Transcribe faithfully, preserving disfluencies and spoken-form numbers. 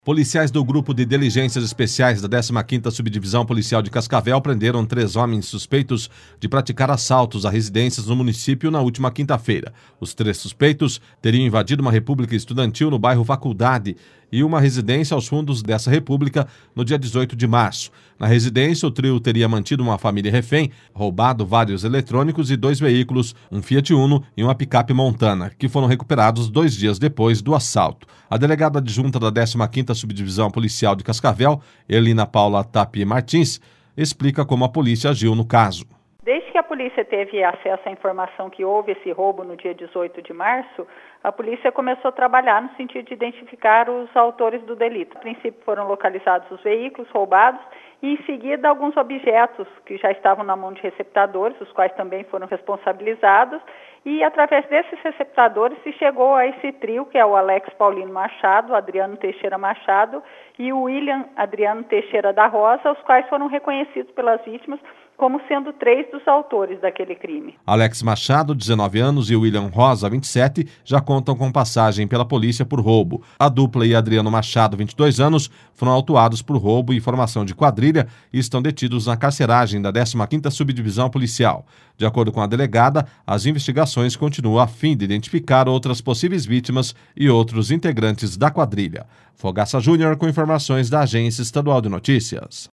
Policiais do Grupo de Diligências Especiais da décima quinta Subdivisão Policial de Cascavel prenderam três homens suspeitos de praticar assaltos a residências no município na última quinta-feira. Os três suspeitos teriam invadido uma república estudantil no bairro Faculdade e uma residência aos fundos dessa república no dia dezoito de março. Na residência, o trio teria mantido uma família refém, roubado vários eletrônicos e dois veículos, um Fiat Uno e uma picape Montana, que foram recuperados dois dias depois do assalto. A delegada adjunta da décima quinta Subdivisão Policial de Cascavel, Elina Paula Tapi Martins, explica como a polícia agiu no caso. Desde que a polícia teve acesso à informação que houve esse roubo no dia dezoito de março, a polícia começou a trabalhar no sentido de identificar os autores do delito. A princípio foram localizados os veículos roubados e, em seguida, alguns objetos que já estavam na mão de receptadores, os quais também foram responsabilizados, e através desses receptadores se chegou a esse trio, que é o Alex Paulino Machado, o Adriano Teixeira Machado e o William Adriano Teixeira da Rosa, os quais foram reconhecidos pelas vítimas como sendo três dos autores daquele crime. Alex Machado, dezenove anos, e William Rosa, vinte e sete, já contam com passagem pela polícia por roubo. A dupla e Adriano Machado, vinte e dois anos, foram autuados por roubo e formação de quadrilha e estão detidos na carceragem da décima quinta Subdivisão Policial. De acordo com a delegada, as investigações continuam a fim de identificar outras possíveis vítimas e outros integrantes da quadrilha. Fogaça Júnior com informações da Agência Estadual de Notícias.